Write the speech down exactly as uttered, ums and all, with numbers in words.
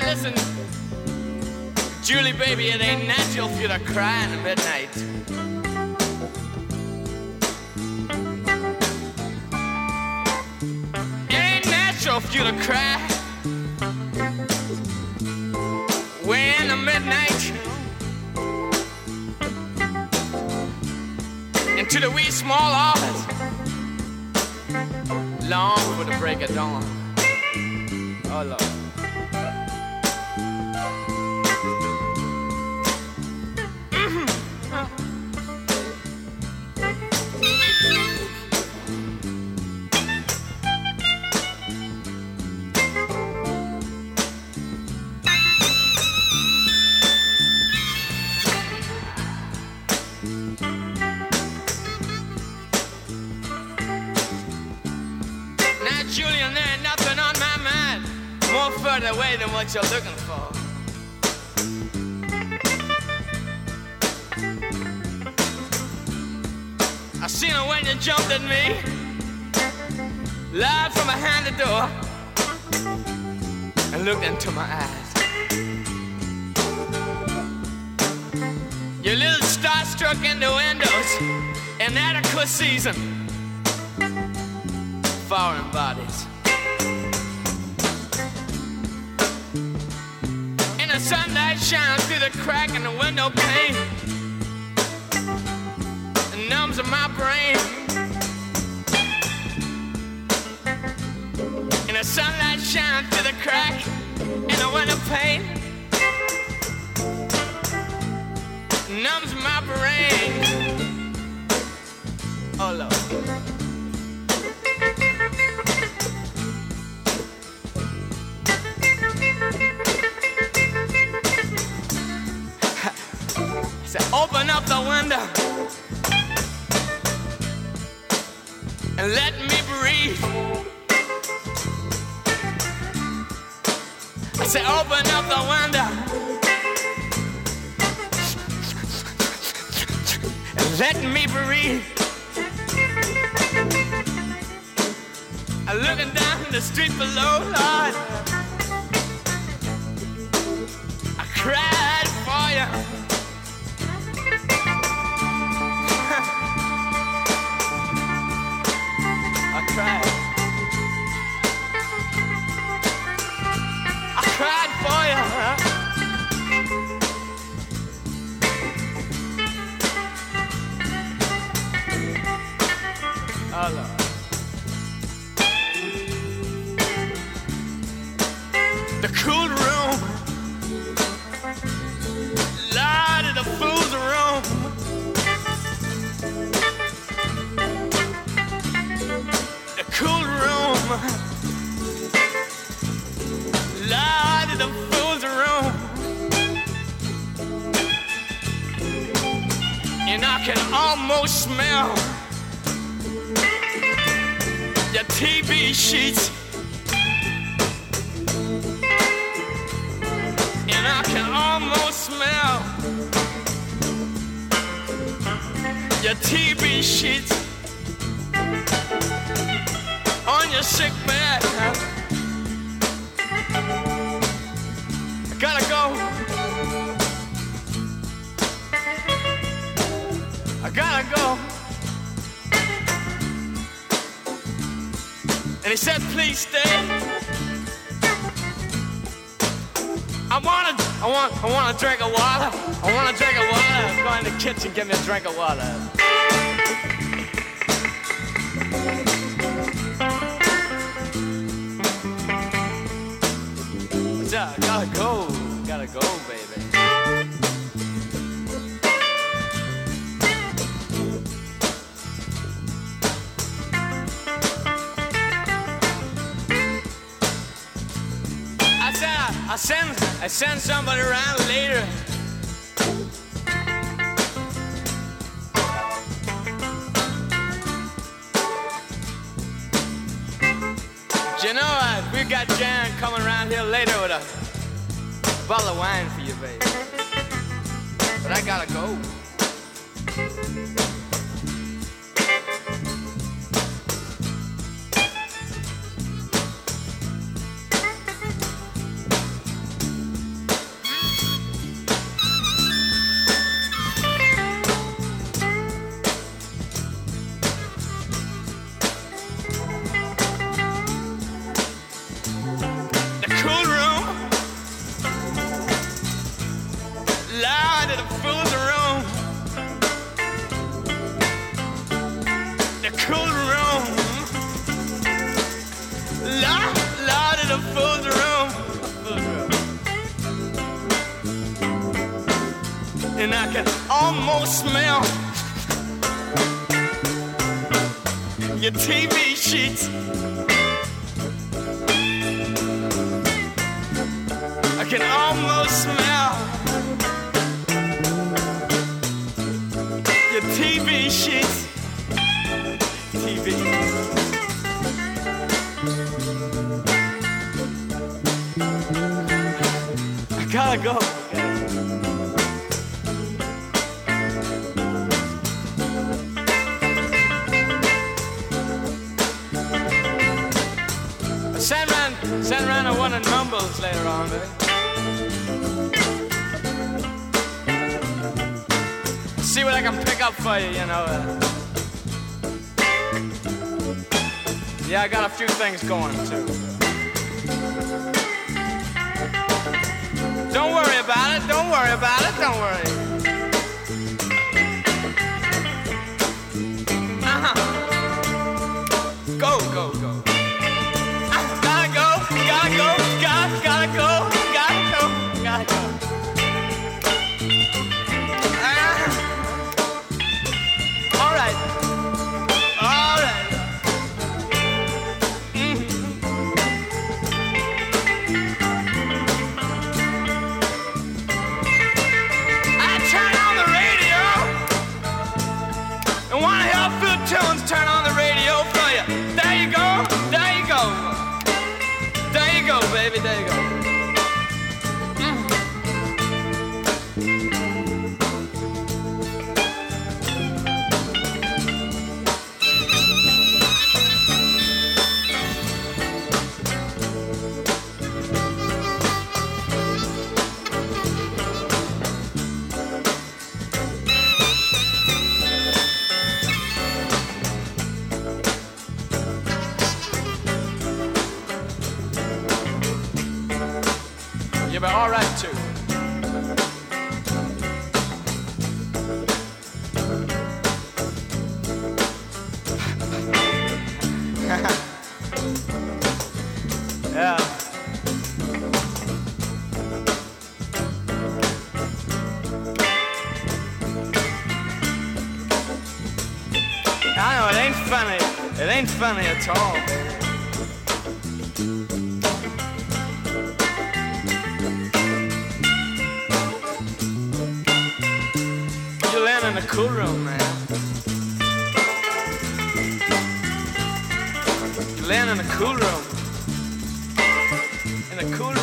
listen, Julie, baby, it ain't natural for you to cry in the midnight. It ain't natural for you to cry way in the midnight. Into the wee small hours, long before the break of dawn. Oh Lord. Julian, there ain't nothing on my mind more further away than what you're looking for. I seen her when you jumped at me, live from behind the door, and looked into my eyes. Your little starstruck in the windows, inadequate season. Foreign bodies. And the sunlight shines through the crack in the window pane and numbs my brain. And the sunlight shines through the crack in the window pane, numbs my brain. Oh Lord. So open up the window and let me breathe. I say open up the window and let me breathe. I'm looking down the street below, Lord. I cried for you. I cried. I cried for you. Oh Lord. The cool room, Lord, of the fool's room. The cool room, Lord, of the fool's room. And I can almost smell your T V sheets. And I can almost smell your T V sheets on your sick bed. I gotta go. I gotta go. And he said, please stay. I wanna, I want, I want a drink of water. I want a drink of water. Go in the kitchen, give me a drink of water. I gotta go, gotta go, baby. I said, I send, I send somebody around later. You know, uh, we got Jan coming around here later with a bottle of wine for you, baby. But I gotta go. and I can almost smell your T V sheets. I can almost smell your T V sheets. T V. I gotta go. Send around, send around a one of Numbles later on, baby. See what I can pick up for you, you know. Uh, yeah, I got a few things going too. Don't worry about it, don't worry about it, don't worry. Uh-huh. Go, go, go. Gotta go, gotta go, gotta, gotta go, gotta go, gotta go. Uh, all right, all right. Mm-hmm. I turn on the radio and wanna hear a few tunes. Turn on the radio for you. There you go, there you go. There you go, baby, there you go. Mm. You'll be all right too. Yeah. I know it ain't funny. It ain't funny at all. In the cool room, man. You land in the cool room. In the cool room.